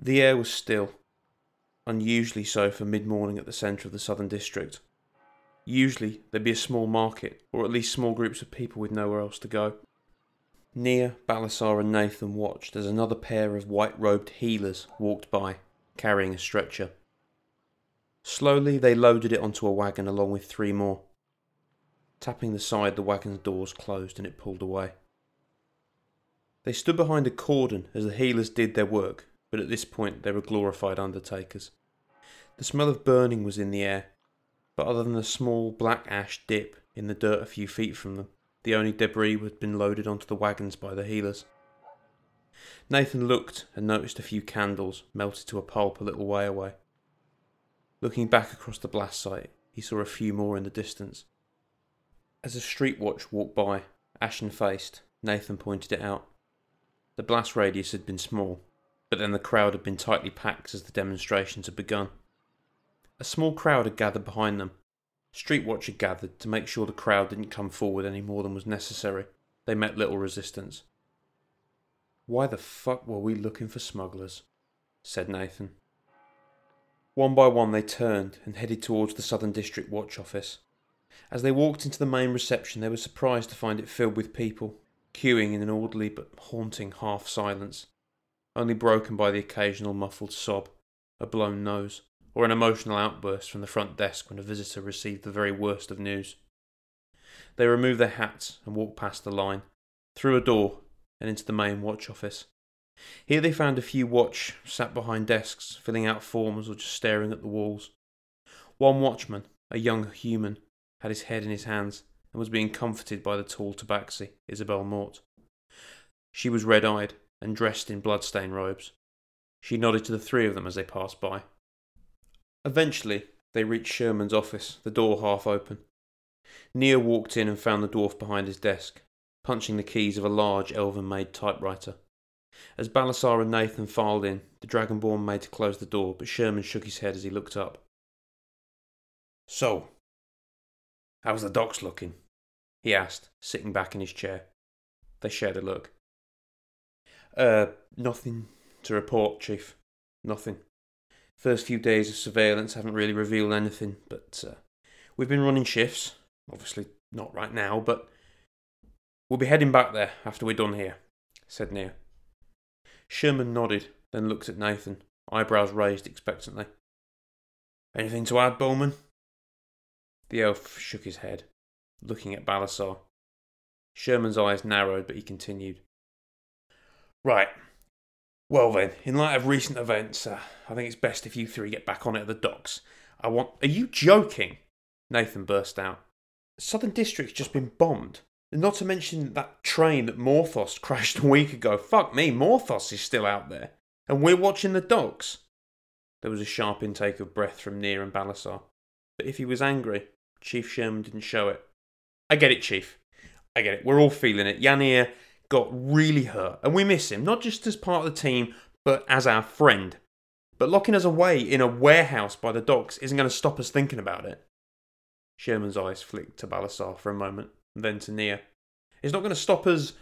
The air was still, unusually so for mid-morning at the centre of the Southern District. Usually there'd be a small market, or at least small groups of people with nowhere else to go. Nia, Balasar and Nathan watched as another pair of white-robed healers walked by, carrying a stretcher. Slowly they loaded it onto a wagon along with 3 more. Tapping the side, the wagon's doors closed and it pulled away. They stood behind a cordon as the healers did their work, but at this point they were glorified undertakers. The smell of burning was in the air, but other than a small black ash dip in the dirt a few feet from them, the only debris had been loaded onto the wagons by the healers. Nathan looked and noticed a few candles melted to a pulp a little way away. Looking back across the blast site, he saw a few more in the distance. As a street watch walked by, ashen-faced, Nathan pointed it out. The blast radius had been small, but then the crowd had been tightly packed as the demonstrations had begun. A small crowd had gathered behind them. Streetwatch had gathered to make sure the crowd didn't come forward any more than was necessary. They met little resistance. "Why the fuck were we looking for smugglers?" said Nathan. One by one they turned and headed towards the Southern District Watch Office. As they walked into the main reception, they were surprised to find it filled with people, queuing in an orderly but haunting half-silence, only broken by the occasional muffled sob, a blown nose, or an emotional outburst from the front desk when a visitor received the very worst of news. They removed their hats and walked past the line, through a door, and into the main watch office. Here they found a few watch sat behind desks, filling out forms or just staring at the walls. One watchman, a young human, had his head in his hands and was being comforted by the tall tabaxi, Isabel Mort. She was red-eyed and dressed in blood-stained robes. She nodded to the 3 of them as they passed by. Eventually, they reached Sherman's office, the door half open. Nia walked in and found the dwarf behind his desk, punching the keys of a large elven-made typewriter. As Balasar and Nathan filed in, the Dragonborn made to close the door, but Sherman shook his head as he looked up. "So, how's the docks looking?" he asked, sitting back in his chair. They shared a look. Nothing to report, Chief. Nothing. First few days of surveillance haven't really revealed anything, but we've been running shifts. Obviously not right now, but we'll be heading back there after we're done here," said Nia. Sherman nodded, then looked at Nathan, eyebrows raised expectantly. "Anything to add, Bowman?" The elf shook his head, looking at Balasar. Sherman's eyes narrowed, but he continued. "Right. Well then, in light of recent events, I think it's best if you 3 get back on it at the docks. Are you joking?" Nathan burst out. "Southern District's just been bombed. Not to mention that train that Morthos crashed a week ago. Fuck me, Morthos is still out there. And we're watching the docks." There was a sharp intake of breath from Nia and Balasar. But if he was angry, Chief Sherman didn't show it. "I get it, Chief. I get it. We're all feeling it. Yanir got really hurt, and we miss him, not just as part of the team, but as our friend. But locking us away in a warehouse by the docks isn't going to stop us thinking about it." Sherman's eyes flicked to Balasar for a moment, then to Nia. "It's not going to stop us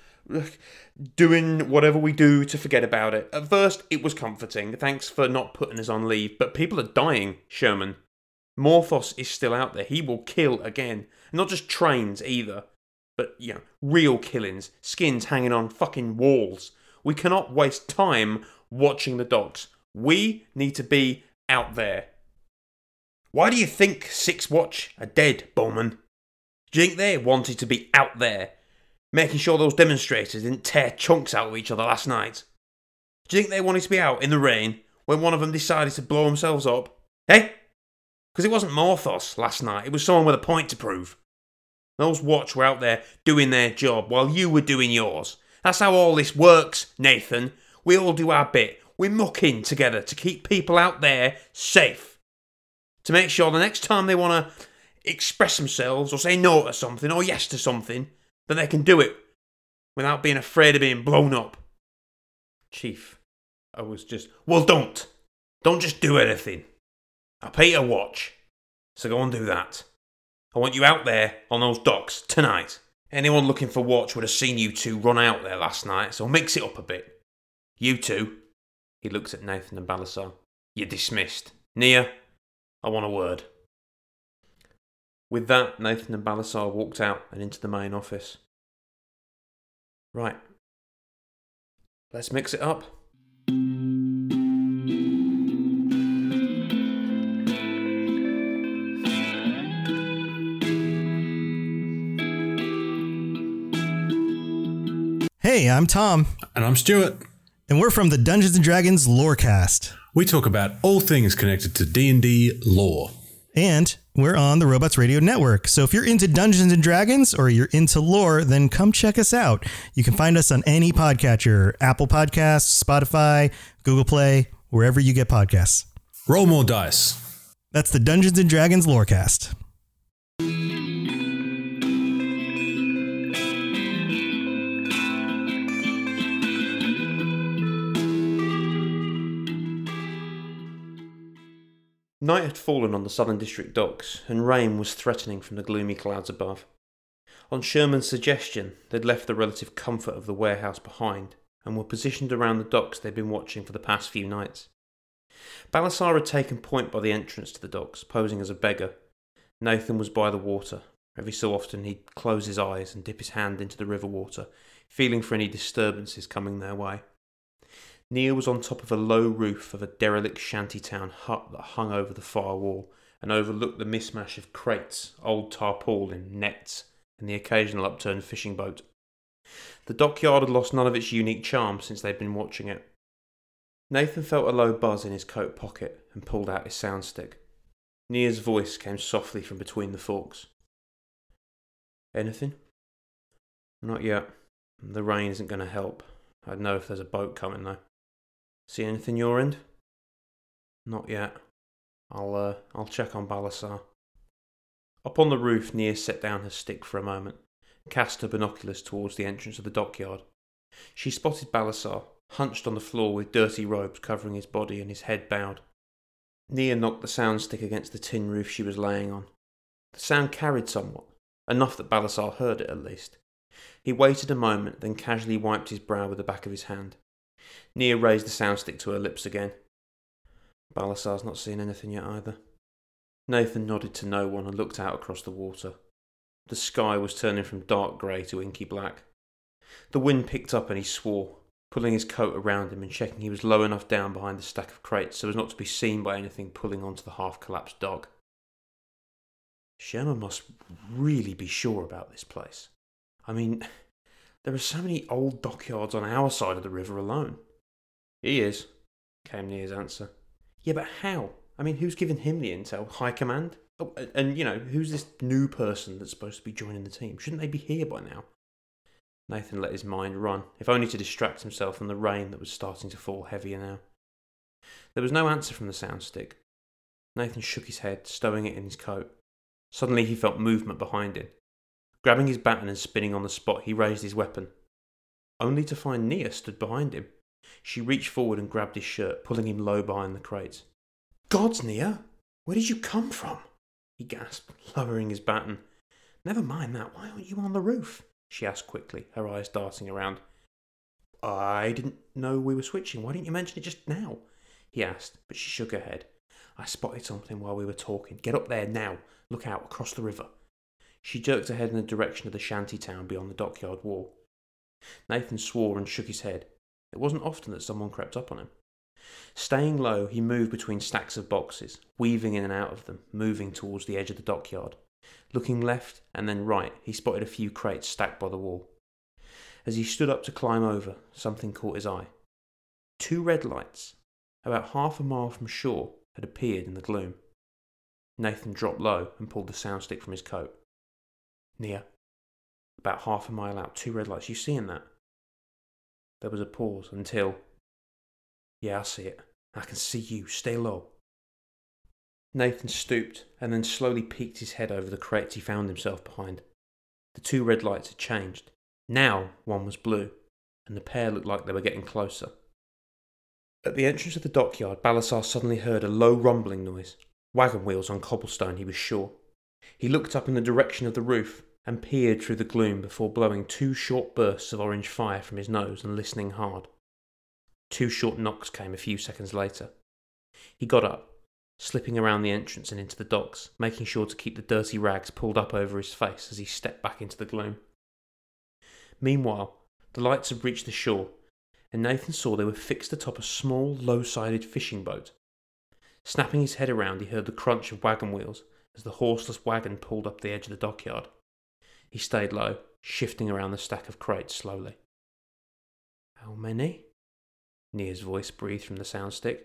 doing whatever we do to forget about it. At first, it was comforting. Thanks for not putting us on leave. But people are dying, Sherman. Morthos is still out there. He will kill again. Not just trains either. But, real killings. Skins hanging on fucking walls. We cannot waste time watching the docks. We need to be out there." "Why do you think 6 Watch are dead, Bowman? Do you think they wanted to be out there, making sure those demonstrators didn't tear chunks out of each other last night? Do you think they wanted to be out in the rain when one of them decided to blow themselves up? Eh? Because it wasn't Morthos last night, it was someone with a point to prove. Those Watch were out there doing their job while you were doing yours. That's how all this works, Nathan. We all do our bit. We muck in together to keep people out there safe. To make sure the next time they want to express themselves or say no to something or yes to something, that they can do it without being afraid of being blown up." "Chief, I was just..." "Well, don't. Don't just do anything. I'll pay you a watch, so go and do that. I want you out there on those docks tonight. Anyone looking for watch would have seen you 2 run out there last night, so mix it up a bit. You 2, He looked at Nathan and Balasar. "You're dismissed. Nia, I want a word." With that, Nathan and Balasar walked out and into the main office. "Right. Let's mix it up." Hey, I'm Tom. And I'm Stuart. And we're from the Dungeons & Dragons Lorecast. We talk about all things connected to D&D lore. And we're on the Robots Radio Network. So if you're into Dungeons & Dragons or you're into lore, then come check us out. You can find us on any podcatcher, Apple Podcasts, Spotify, Google Play, wherever you get podcasts. Roll more dice. That's the Dungeons & Dragons Lorecast. Night had fallen on the Southern District docks, and rain was threatening from the gloomy clouds above. On Sherman's suggestion, they'd left the relative comfort of the warehouse behind, and were positioned around the docks they'd been watching for the past few nights. Balasar had taken point by the entrance to the docks, posing as a beggar. Nathan was by the water. Every so often he'd close his eyes and dip his hand into the river water, feeling for any disturbances coming their way. Nia was on top of a low roof of a derelict shantytown hut that hung over the far wall and overlooked the mismatch of crates, old tarpaulin, nets, and the occasional upturned fishing boat. The dockyard had lost none of its unique charm since they'd been watching it. Nathan felt a low buzz in his coat pocket and pulled out his sound stick. Nia's voice came softly from between the forks. "Anything?" "Not yet. The rain isn't going to help. I'd know if there's a boat coming though." "See anything your end?" "Not yet. I'll check on Balasar." Up on the roof, Nia set down her stick for a moment, cast her binoculars towards the entrance of the dockyard. She spotted Balasar, hunched on the floor with dirty robes covering his body and his head bowed. Nia knocked the sound stick against the tin roof she was laying on. The sound carried somewhat, enough that Balasar heard it at least. He waited a moment, then casually wiped his brow with the back of his hand. Nia raised the sound stick to her lips again. "Balasar's not seen anything yet either." Nathan nodded to no one and looked out across the water. The sky was turning from dark grey to inky black. The wind picked up and he swore, pulling his coat around him and checking he was low enough down behind the stack of crates so as not to be seen by anything pulling onto the half-collapsed dock. Sherman must really be sure about this place. I mean, there are so many old dockyards on our side of the river alone. "He is," came Nia's answer. "Yeah, but how? I mean, who's giving him the intel? High command? Oh, and, who's this new person that's supposed to be joining the team? Shouldn't they be here by now?" Nathan let his mind run, if only to distract himself from the rain that was starting to fall heavier now. There was no answer from the sound stick. Nathan shook his head, stowing it in his coat. Suddenly he felt movement behind him. Grabbing his baton and spinning on the spot, he raised his weapon, only to find Nia stood behind him. She reached forward and grabbed his shirt, pulling him low behind the crates. "Gods, Nia! Where did you come from?" he gasped, lowering his baton. "Never mind that. Why aren't you on the roof?" she asked quickly, her eyes darting around. "I didn't know we were switching. Why didn't you mention it just now?" he asked, but she shook her head. "I spotted something while we were talking. Get up there now. Look out across the river." She jerked her head in the direction of the shanty town beyond the dockyard wall. Nathan swore and shook his head. It wasn't often that someone crept up on him. Staying low, he moved between stacks of boxes, weaving in and out of them, moving towards the edge of the dockyard. Looking left and then right, he spotted a few crates stacked by the wall. As he stood up to climb over, something caught his eye. 2 red lights, about half a mile from shore, had appeared in the gloom. Nathan dropped low and pulled the sound stick from his coat. "Nia, about half a mile out, 2 red lights. You seeing that?" There was a pause until... "Yeah, I see it. I can see you. Stay low." Nathan stooped and then slowly peeked his head over the crates he found himself behind. The 2 red lights had changed. Now one was blue, and the pair looked like they were getting closer. At the entrance of the dockyard, Balasar suddenly heard a low rumbling noise. Wagon wheels on cobblestone, he was sure. He looked up in the direction of the roof and peered through the gloom before blowing 2 short bursts of orange fire from his nose and listening hard. 2 short knocks came a few seconds later. He got up, slipping around the entrance and into the docks, making sure to keep the dirty rags pulled up over his face as he stepped back into the gloom. Meanwhile, the lights had reached the shore, and Nathan saw they were fixed atop a small, low-sided fishing boat. Snapping his head around, he heard the crunch of wagon wheels as the horseless wagon pulled up the edge of the dockyard. He stayed low, shifting around the stack of crates slowly. "How many?" Nia's voice breathed from the soundstick.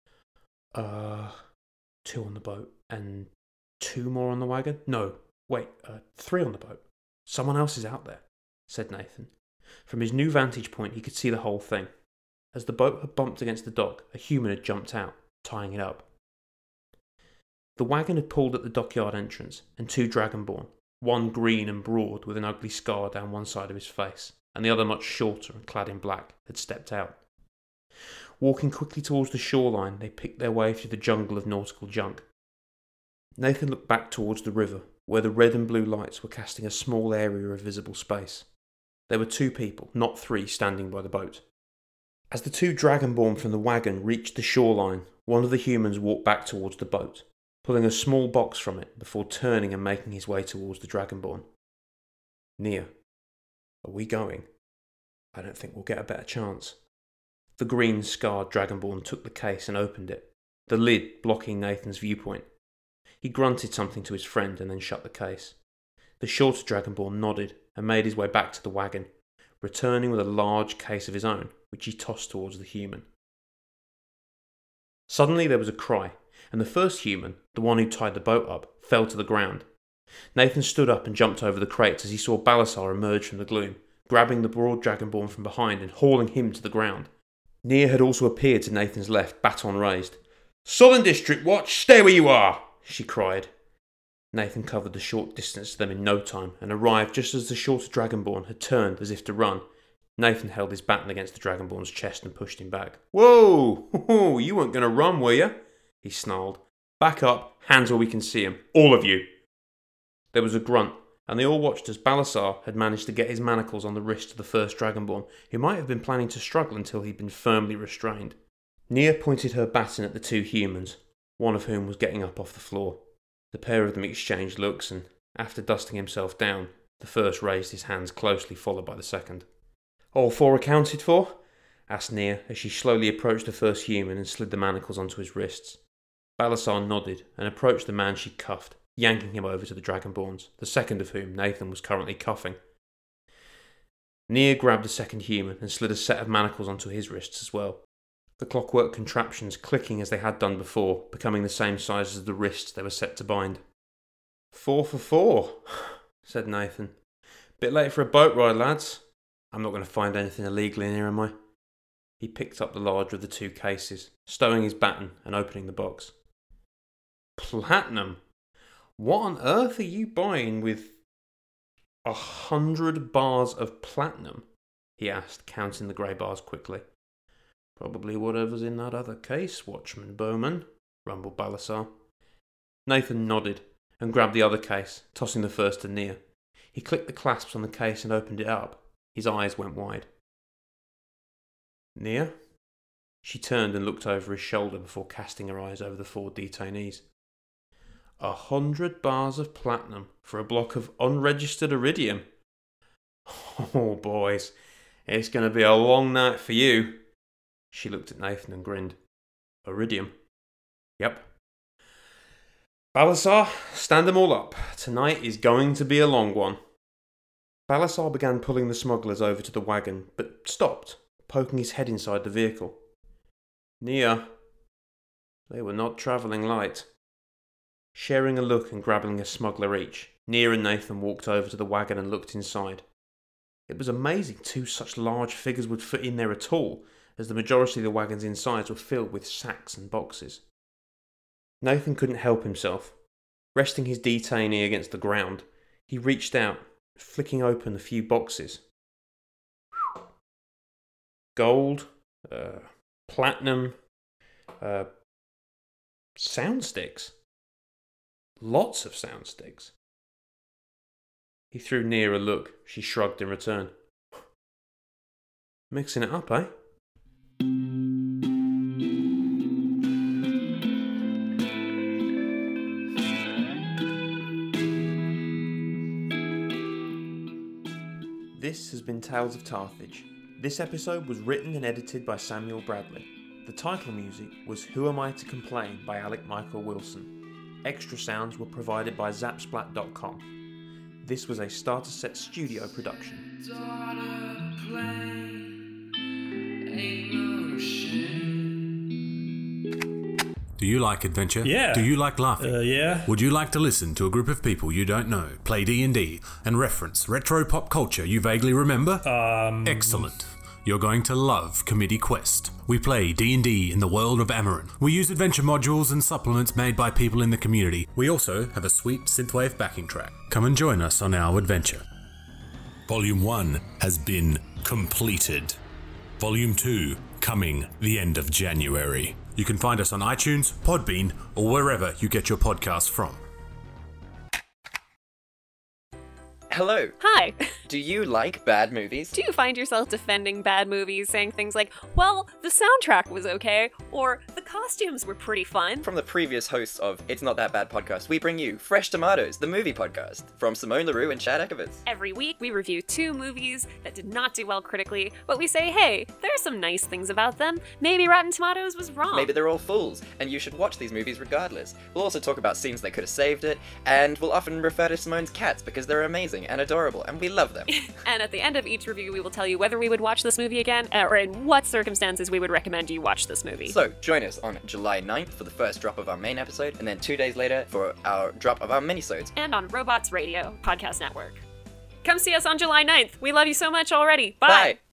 2 on the boat, and 2 more on the wagon? No, wait, 3 on the boat. Someone else is out there," said Nathan. From his new vantage point, he could see the whole thing. As the boat had bumped against the dock, a human had jumped out, tying it up. The wagon had pulled at the dockyard entrance, and 2 dragonborn, one green and broad with an ugly scar down one side of his face, and the other much shorter and clad in black, had stepped out. Walking quickly towards the shoreline, they picked their way through the jungle of nautical junk. Nathan looked back towards the river, where the red and blue lights were casting a small area of visible space. There were 2 people, not 3, standing by the boat. As the 2 dragonborn from the wagon reached the shoreline, one of the humans walked back towards the boat, pulling a small box from it before turning and making his way towards the dragonborn. "Nia, are we going? I don't think we'll get a better chance." The green, scarred dragonborn took the case and opened it, the lid blocking Nathan's viewpoint. He grunted something to his friend and then shut the case. The shorter dragonborn nodded and made his way back to the wagon, returning with a large case of his own, which he tossed towards the human. Suddenly there was a cry, and the first human, the one who tied the boat up, fell to the ground. Nathan stood up and jumped over the crates as he saw Balasar emerge from the gloom, grabbing the broad dragonborn from behind and hauling him to the ground. Nia had also appeared to Nathan's left, baton raised. "Southern District Watch, stay where you are!" she cried. Nathan covered the short distance to them in no time and arrived just as the shorter dragonborn had turned as if to run. Nathan held his baton against the dragonborn's chest and pushed him back. "Whoa! You weren't going to run, were you?" he snarled. "Back up, hands where we can see 'em, all of you!" There was a grunt, and they all watched as Balasar had managed to get his manacles on the wrist of the first dragonborn, who might have been planning to struggle until he'd been firmly restrained. Nia pointed her baton at the 2 humans, one of whom was getting up off the floor. The pair of them exchanged looks, and after dusting himself down, the first raised his hands closely, followed by the second. "All 4 accounted for?" asked Nia as she slowly approached the first human and slid the manacles onto his wrists. Balasar nodded and approached the man she'd cuffed, yanking him over to the dragonborns, the second of whom Nathan was currently cuffing. Nia grabbed the second human and slid a set of manacles onto his wrists as well, the clockwork contraptions clicking as they had done before, becoming the same size as the wrists they were set to bind. 4 for 4, said Nathan. "Bit late for a boat ride, lads. I'm not going to find anything illegal in here, am I?" He picked up the larger of the 2 cases, stowing his baton and opening the box. "Platinum? What on earth are you buying with 100 bars of platinum?" he asked, counting the grey bars quickly. "Probably whatever's in that other case, Watchman Bowman," rumbled Balasar. Nathan nodded and grabbed the other case, tossing the first to Nia. He clicked the clasps on the case and opened it up. His eyes went wide. "Nia?" She turned and looked over his shoulder before casting her eyes over the 4 detainees. 100 bars of platinum for a block of unregistered iridium. Oh, boys, it's going to be a long night for you." She looked at Nathan and grinned. "Iridium?" "Yep." "Balasar, stand them all up. Tonight is going to be a long one." Balasar began pulling the smugglers over to the wagon, but stopped, poking his head inside the vehicle. "Nia, they were not travelling light." Sharing a look and grabbing a smuggler each, Nia and Nathan walked over to the wagon and looked inside. It was amazing 2 such large figures would fit in there at all, as the majority of the wagon's insides were filled with sacks and boxes. Nathan couldn't help himself. Resting his detainee against the ground, he reached out, flicking open a few boxes. Gold, platinum, sound sticks. Lots of sound sticks. He threw Nia a look. She shrugged in return. "Mixing it up, eh?" This has been Tales of Carthage. This episode was written and edited by Samuel Bradley. The title music was Who Am I to Complain by Alec Michael Wilson. Extra sounds were provided by Zapsplat.com. This was a Starter Set Studio production. Do you like adventure? Yeah. Do you like laughing? Yeah. Would you like to listen to a group of people you don't know play D&D and reference retro pop culture you vaguely remember? Excellent. You're going to love Committee Quest. We play D&D in the world of Amarin. We use adventure modules and supplements made by people in the community. We also have a sweet synthwave backing track. Come and join us on our adventure. Volume 1 has been completed. Volume 2 coming the end of January. You can find us on iTunes, Podbean, or wherever you get your podcasts from. Hello. Hi. Do you like bad movies? Do you find yourself defending bad movies, saying things like, well, the soundtrack was okay, or the costumes were pretty fun? From the previous hosts of It's Not That Bad podcast, we bring you Fresh Tomatoes, the movie podcast, from Simone LaRue and Chad Ekovitz. Every week, we review 2 movies that did not do well critically, but we say, hey, there are some nice things about them. Maybe Rotten Tomatoes was wrong. Maybe they're all fools, and you should watch these movies regardless. We'll also talk about scenes that could have saved it, and we'll often refer to Simone's cats because they're amazing and adorable, and we love them. And at the end of each review, we will tell you whether we would watch this movie again, or in what circumstances we would recommend you watch this movie. So, join us on July 9th for the first drop of our main episode, and then 2 days later for our drop of our minisodes. And on Robots Radio Podcast Network. Come see us on July 9th. We love you so much already. Bye! Bye!